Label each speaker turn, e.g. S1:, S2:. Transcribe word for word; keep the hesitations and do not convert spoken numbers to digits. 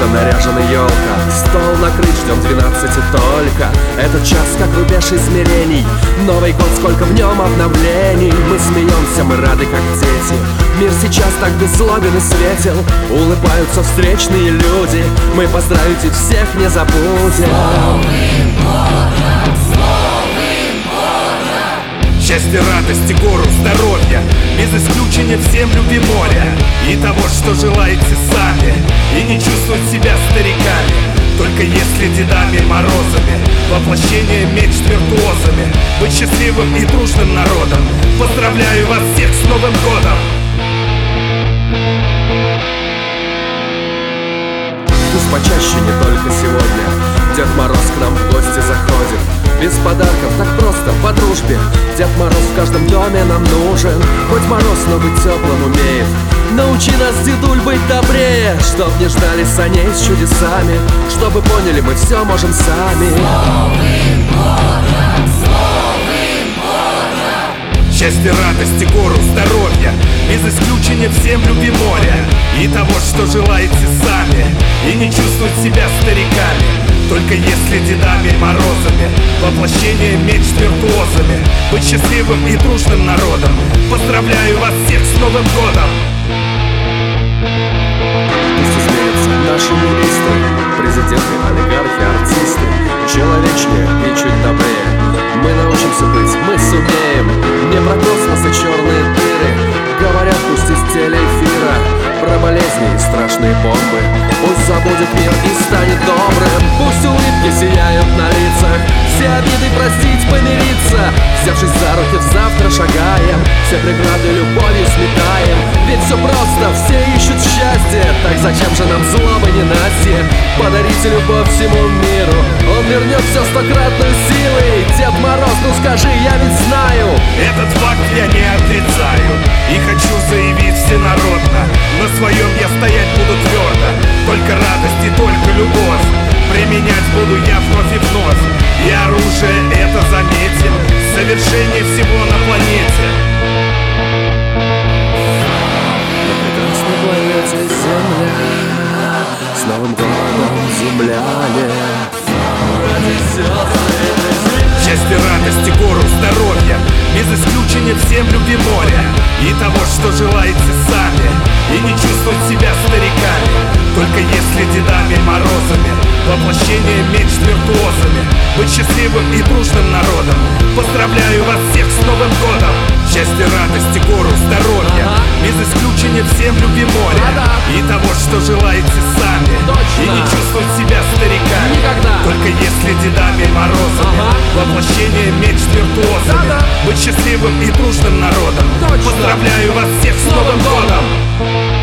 S1: улица наряжена елка, стол накрыт, ждем двенадцати только. Этот час как рубеж измерений, Новый год, сколько в нем обновлений. Мы смеемся, мы рады как дети, мир сейчас так беззлобен и светел. Улыбаются встречные люди, мы поздравить их всех не забудем.
S2: Счастья, радости, гору, здоровья, без исключения всем любви моря. И того, что желаете сами, и не чувствовать себя стариками, только если Дедами Морозами, воплощение мечт виртуозами, быть счастливым и дружным народом. Поздравляю вас всех с Новым годом!
S1: Пусть почаще, не только сегодня, Дед Мороз к нам в гости заходит. Без подарков, так просто, по дружбе. Дед Мороз в каждом доме нам нужен. Хоть мороз, но быть теплым умеет. Научи нас, дедуль, быть добрее, чтоб не ждали саней с чудесами, чтобы поняли, мы все можем сами.
S2: С Новым годом, с Новым годом! Счастья, радости, гору, здоровья, без исключения всем любви моря. И того, что желаете сами, и не чувствовать себя стариками, только если Дедами Морозами, воплощение мечт виртуозами, быть счастливым и дружным народом. Поздравляю вас всех с Новым годом!
S1: Пусть изменятся наши министры, президенты, олигархи, артисты, человечнее и чуть добрее. Мы научимся быть, мы сумеем. Не про космос и черные дыры говорят, пусть из телеэфира, про болезни и страшные бомбы. Пусть забудет мир и станет добрым. Пусть улыбки сияют на лицах, все обиды простить, помириться. Взявшись за руки в завтра шагаем, все преграды любовью сметаем. Ведь все просто, все ищут счастье, так зачем же нам злоба ненастье? Подарите любовь всему миру, он вернет все стократной силой. Дед Мороз, ну скажи, я ведь знаю,
S2: этот факт я не отрицаю, и хочу заявить всенародно: на своем я стоять буду твердо. Только радость и только любовь применять буду я вновь и вновь. И оружие это, заметим, совершение всего на планете.
S1: на прекрасной планете Земля, с Новым годом, земляне.
S2: Счастья, радости, гору, здоровья, без исключения всем любви моря. И того, что желаете сами, и не чувствовать себя стариками, только если Дедами Морозами, воплощение мечт виртуозами, быть счастливым и дружным народом. Поздравляю вас всех с Новым годом! Счастья, радости, гору, здоровья, ага. без исключения всем любви моря.
S1: Да-да.
S2: И того, что желаете сами,
S1: точно.
S2: и не чувствовать себя стариками,
S1: никогда.
S2: только если Дедами Морозами, ага. воплощение мечт виртуозами,
S1: да-да.
S2: быть счастливым и дружным народом.
S1: Точно.
S2: Поздравляю вас всех с Новым годом!